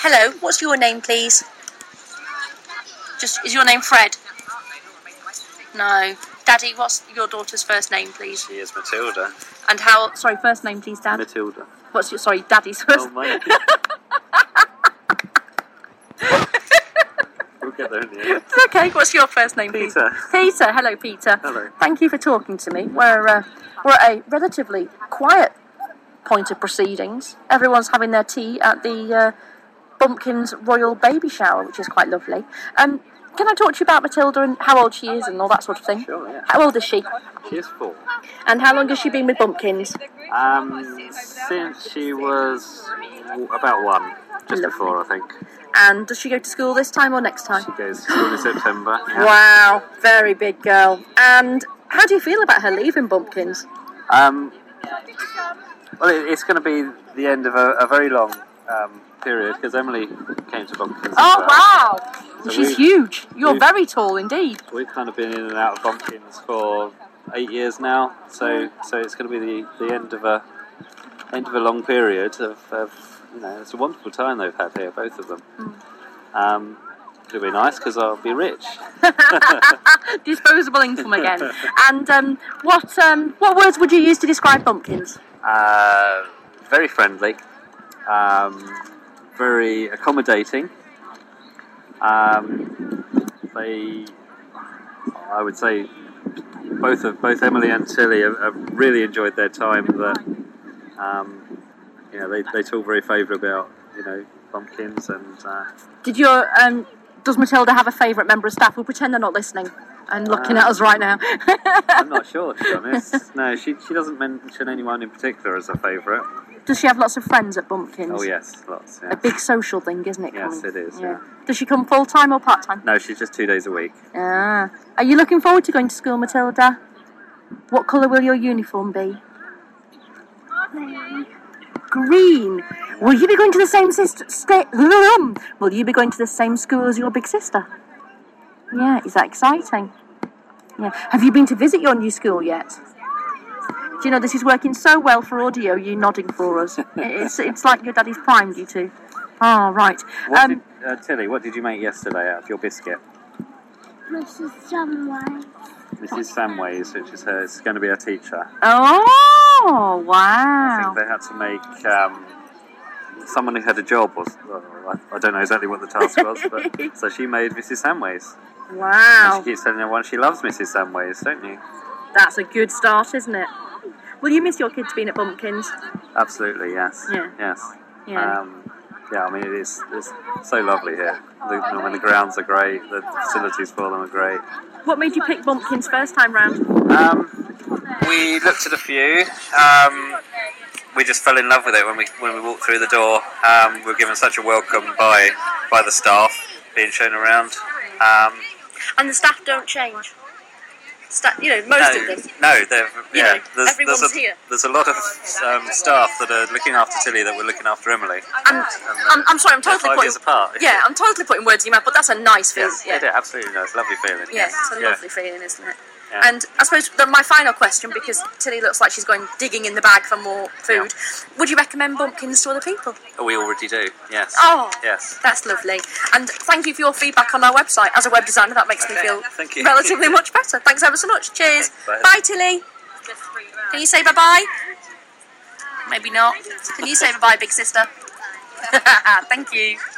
Hello, what's your name, please? Is your name Fred? No. Daddy, what's your daughter's first name, please? She is Matilda. And first name, please, Dad? Matilda. Daddy's first name? We'll get there in the end. It's okay, what's your first name, please? Peter. Peter, hello, Peter. Hello. Thank you for talking to me. We're at a relatively quiet point of proceedings. Everyone's having their tea at the Bumpkins Royal Baby Shower, which is quite lovely. Can I talk to you about Matilda and how old she is and all that sort of thing? Sure, yeah. How old is she? She is 4. And how long has she been with Bumpkins? Since she was about 1, just before, I think. And does she go to school this time or next time? She goes to school in September. Yeah. Wow, very big girl. And how do you feel about her leaving Bumpkins? Well, it's going to be the end of a very long period, because Emily came to Bumpkins. Oh, wow! So she's huge. You're very tall indeed. We've kind of been in and out of Bumpkins for 8 years now, so it's going to be the end of a long period of it's a wonderful time they've had here, both of them. It'll be nice because I'll be rich. Disposable income again. And what words would you use to describe Bumpkins? Very friendly. Very accommodating. I would say both Emily and Tilly have really enjoyed their time. They talk very favourably about Bumpkins and. Does Matilda have a favourite member of staff? We'll pretend they're not listening and looking at us right now. I'm not sure, to be honest. No, she doesn't mention anyone in particular as a favourite. Does she have lots of friends at Bumpkins? Oh yes, lots. Yeah. A big social thing, isn't it? Yes, it is. Yeah. Does she come full time or part time? No, she's just 2 days a week. Ah. Are you looking forward to going to school, Matilda? What colour will your uniform be? Green. Will you be going to the same Will you be going to the same school as your big sister? Yeah, is that exciting? Yeah. Have you been to visit your new school yet? Do you know this is working so well for audio? You nodding for us. It's like your daddy's primed you two. Oh, right. Tilly, what did you make yesterday out of your biscuit? Mrs. Samways. Mrs. Samways, which is it's going to be our teacher. Oh, wow. I think they had to make someone who had a job. I don't know exactly what the task was, but so she made Mrs. Samways. Wow. And she keeps telling everyone she loves Mrs. Samways, don't you? That's a good start, isn't it? Will you miss your kids being at Bumpkins? Absolutely, yes. Yeah. Yes. Yeah. I mean, it's so lovely here. The grounds are great, the facilities for them are great. What made you pick Bumpkins first time round? We looked at a few. We just fell in love with it when we walked through the door. We were given such a welcome by the staff, being shown around. And the staff don't change? Most of them. No, everyone's here. There's a lot of staff that are looking after Tilly that were looking after Emily. I'm sorry, I'm totally 5 years apart. Yeah, I'm totally putting words in your mouth, but that's a nice feeling. Yes, yeah, absolutely, no, it's a lovely feeling. Yeah, it's a lovely feeling, isn't it? Yeah. And I suppose my final question, because Tilly looks like she's going digging in the bag for more food, would you recommend Bumpkins to other people? Oh, we already do, yes. Oh, yes. That's lovely. And thank you for your feedback on our website. As a web designer, that makes me feel relatively much better. Thanks ever so much. Cheers. Bye. Bye, Tilly. Can you say bye-bye? Maybe not. Can you say bye-bye, big sister? Thank you.